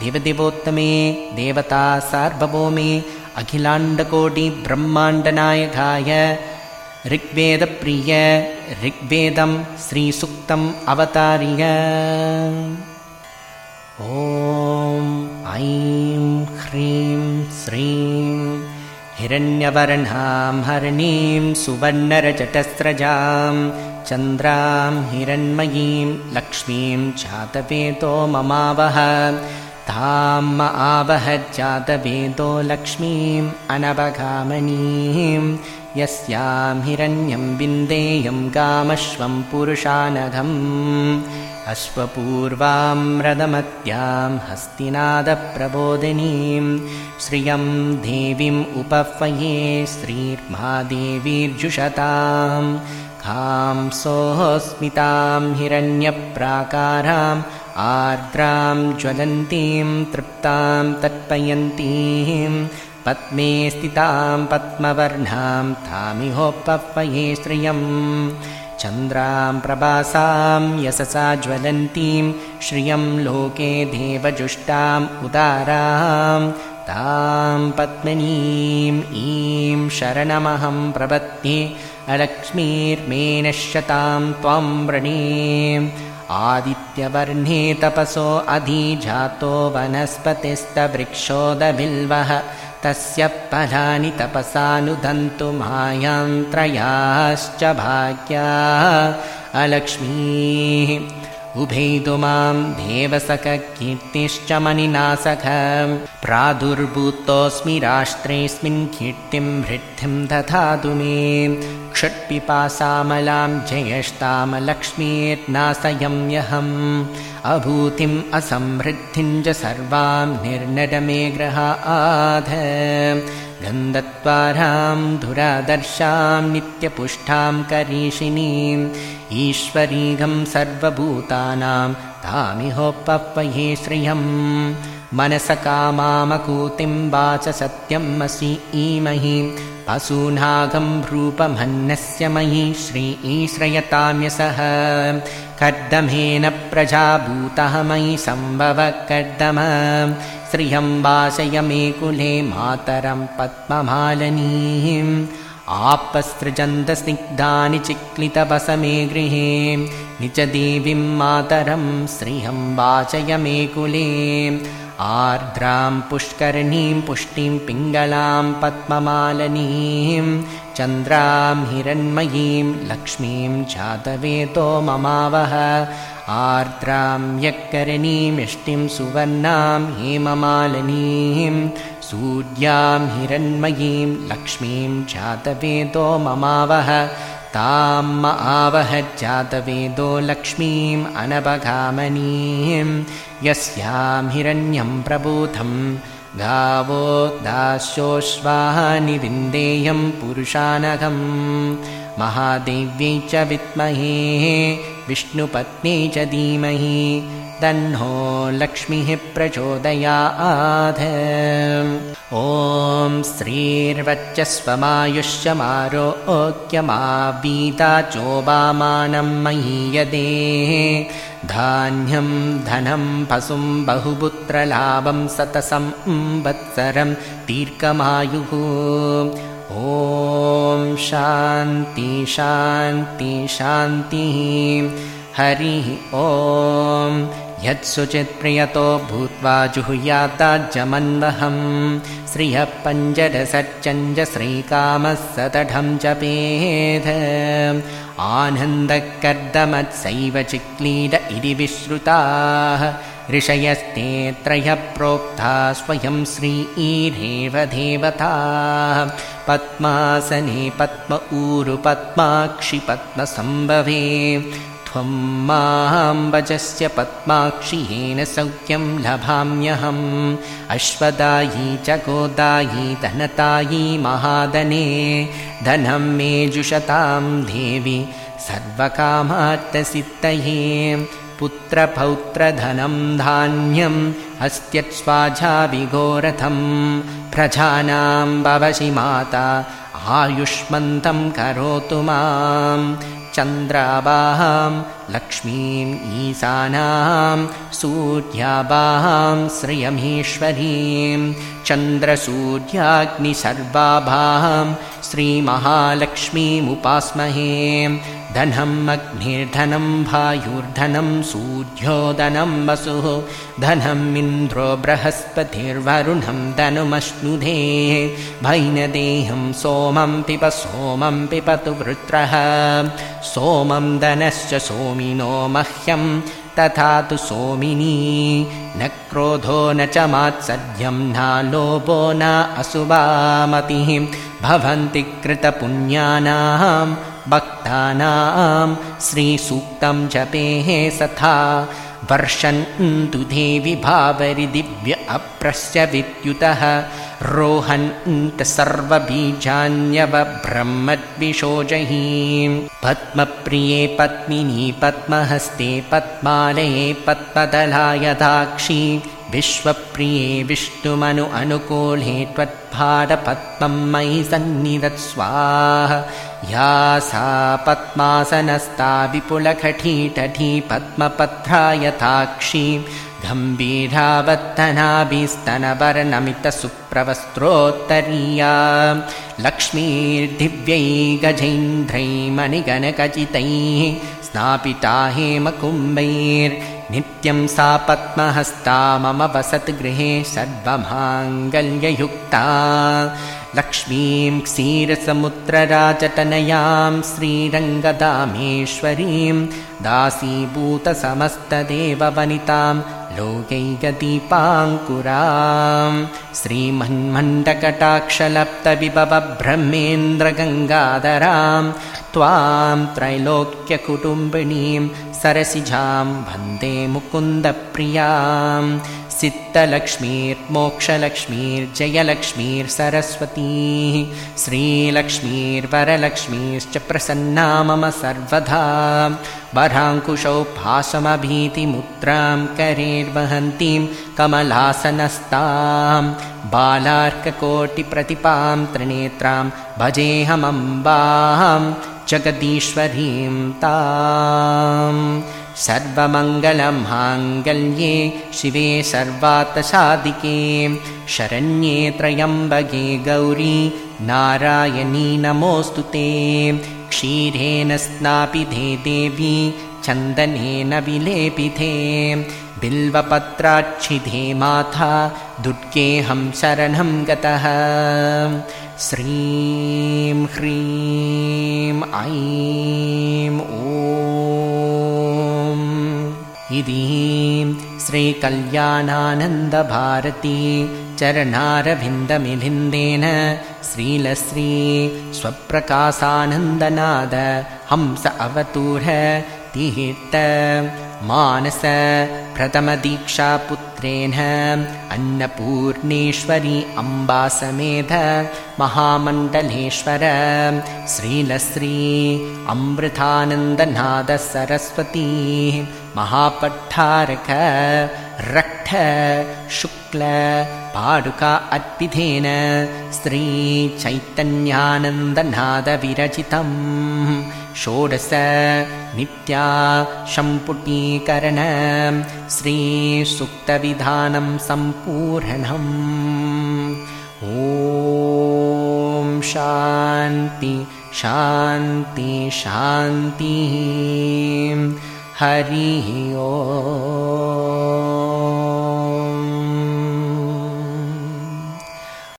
देवदेवोत्तमे देवता सार्वभौमे अखिलाण्डकोटि ब्रह्माण्डनायकाय ऋग्वेदप्रिय ऋग्वेदं श्रीसूक्तम् अवतार्य ॐ ऐं ह्रीं श्रीं हिरण्यवर्णां हरिणीं सुवर्णरजतस्रजां चन्द्रां हिरण्मयीं लक्ष्मीं जातवेदो ममावह तां आवह जातवेदो लक्ष्मीम् अनवगामनीं यस्यां हिरण्यं विन्देयं गामश्वं पुरुषानघम् अश्वपूर्वां रदमत्यां हस्तिनादप्रबोधिनीं श्रियं देवीम् उपह्वये श्रीर्मादेवीर्जुषतां खां सोऽस्मितां हिरण्यप्राकाराम् आर्द्रां ज्वलन्तीं तृप्तां तत्पयन्तीं पद्मे स्थितां पद्मवर्णां तामिहोपह्वये श्रियम् चन्द्रां प्रभासां यशसा ज्वलन्तीं श्रियं लोके देवजुष्टाम् उदारां तां पद्मिनीं ईं शरणमहं प्रपद्ये अलक्ष्मीर्मे नश्यतां त्वं वृणे आदित्यवर्णे तपसो अधिजातो वनस्पतिस्तवृक्षोदबिल्वः तस्य फलानि तपसानुदन्तु मायान्त्रयाश्च भाग्या अलक्ष्मीः उभेतु मां देवसखकीर्तिश्च मणिनासख प्रादुर्भूतोऽस्मि राष्ट्रेऽस्मिन् कीर्तिं वृद्धिं दधातु मे क्षट्पिपासामलां जयष्टामलक्ष्मीर्नाशयम्यहम् अभूतिम् असमृद्धिं च सर्वां निर्नडमे गृहाध गन्धद्वारां धुरादर्शां नित्यपुष्टां करीषिणीम् ईश्वरीगं सर्वभूतानां तामिहोपह्वये श्रियम् मनसकामामकूतिं वाच सत्यमसि ईमहि पशूनागं रूपमन्नस्य मयि श्रीश्रयतां यशः कर्दमेन प्रजाभूतः मयि सम्भव कर्दम श्रियं वासय मे कुले मातरं पद्ममालिनीम् आपसृजन्तस्निग्धानि चिक्लितवसमे गृहे निजदेवीं मातरं श्रियं वाचय मे कुले आर्द्रां पुष्करणीं पुष्टिं पिङ्गलां पद्ममालिनीं चन्द्रां हिरण्मयीं लक्ष्मीं जातवेदो ममावह आर्द्रां यक्करणीं यष्टिं सुवर्णां हेममालिनीं सूर्यां हिरण्मयीं लक्ष्मीं जातवेदो ममावह ताम् आवह जातवेदो लक्ष्मीम् अनवगामनीं यस्यां हिरण्यं प्रबोधं गावो दास्योश्वानि विन्देयं पुरुषानघम् महादेव्यै च विद्महे विष्णुपत्न्यै च धीमहि तन्नो लक्ष्मीः प्रचोदयात् ॐ श्रीर्वच्चस्वमायुष्यमारोग्यमावीता चोबामानं महीयते धान्यं धनं पशुं बहुपुत्रलाभं सतसंवत्सरं दीर्घमायुः ॐ शान्ति शान्ति शान्तिः हरिः ॐ यत्सुचित्प्रियतो भूत्वा जुहुयाताज्जमन्वहं श्रियः पञ्जरसच्चञ्ज श्रीकामः सतढं जपेद आनन्दकर्दमत्सैव चिक्लीड इति विश्रुताः ऋषयस्ते त्रयः प्रोक्ता स्वयं श्रीरेव देवता पद्मासने पद्म ऊरु पद्माक्षि पद्मसम्भवे त्वं मां भजस्य पद्माक्षि येन सौख्यं लभाम्यहम् अश्वदायी च गोदायी धनतायी महादने धनं मे जुषतां देवी सर्वकामार्थसिद्धये पुत्रपौत्रधनं धान्यम् अस्त्यत्स्वाजाभिघोरथं प्रजानां भवसि माता आयुष्मन्तं करोतु मां चन्द्राभां लक्ष्मीम् ईशानां सूर्याभां श्रियमीश्वरीं चन्द्रसूर्याग्निसर्वाभां श्रीमहालक्ष्मीमुपास्महे धनम् अग्निर्धनं वायुर्धनं सूर्योधनं वसुः धनम् इन्द्रो बृहस्पतिर्वरुणं धनुमश्नुधे भैनदेहं सोमं पिबतु वृत्रः सोमं धनश्च सोमिनो मह्यं तथा तु सोमिनी न क्रोधो न च मात्सर्यं न लोभो न अशुभामतिः भवन्ति कृतपुण्यानां भक्तानां श्रीसूक्तं जपेः सथा वर्षन्तु देवि भावरि दिव्य अप्रस्य विद्युतः रोहन्त सर्वबीजान्यव ब्रह्मद्विषोजैः पद्मप्रिये पद्मिनी पद्महस्ते पद्मालये पद्मदलायदाक्षी विश्वप्रिये विष्णुमनु अनुकूले त्वत्पादपद्मं मयि सन्निधत्स्वाहा या सा पद्मासनस्था विपुलकटीतटी पद्मपत्रायताक्षी गम्भीरावत्तनाभिस्तनवर्णमितसुप्रवस्त्रोत्तरीया लक्ष्मीर्दिव्यैर्गजैन्द्रैर्मणिगणखचितैः स्नापिता हेमकुम्भैर्नित्यं सा पद्महस्ता मम वसत् गृहे सर्वमाङ्गल्ययुक्ता लक्ष्मीं क्षीरसमुद्रराजतनयां श्रीरङ्गदामेश्वरीं दासीभूतसमस्तदेववनितां लोकैकदीपाङ्कुरां श्रीमन्मण्डकटाक्षलब्धविभवब्रह्मेन्द्रगङ्गाधरां त्वां त्रैलोक्यकुटुम्बिनीं सरसिजां वन्दे मुकुन्दप्रियां सिद्धलक्ष्मीर्मोक्षलक्ष्मीर्जयलक्ष्मीर्सरस्वती श्रीलक्ष्मीर्वरलक्ष्मीश्च प्रसन्ना मम सर्वदा वराङ्कुशौ भासमभीतिमुद्रां करेर्वहन्तीं कमलासनस्तां बालार्ककोटिप्रतिभां त्रिनेत्रां भजेऽहमम्बां जगदीश्वरीं ताम् सर्वमङ्गलमाङ्गल्ये शिवे सर्वार्थसाधिके शरण्ये त्र्यम्बके गौरी नारायणी नमोऽस्तु ते क्षीरेण स्नापिते देवी चन्दनेन विलेपिते बिल्वपत्राच्छिदे माता दुर्गेऽहं शरणं गतः श्रीं ह्रीं ऐं ॐ इति श्रीकल्याणानन्दभारती चरणारविन्दमिलिन्देन श्रीलश्री स्वप्रकाशानन्दनाद हंस अवतूर तीर्थ मानस प्रथमदीक्षापुत्रेण अन्नपूर्णेश्वरी अम्बासमेध महामण्डलेश्वर श्रीलश्री अमृतानन्दनाद सरस्वती महापट्टारक रक्त शुक्ल पादुका अर्पितेन श्री चैतन्यानन्दनाद विरचितं षोडश नित्या सम्पुटीकरण श्री सुक्तविधानं सम्पूर्णम् ॐ शान्ति शान्ति शान्तिः हरिः ओम्।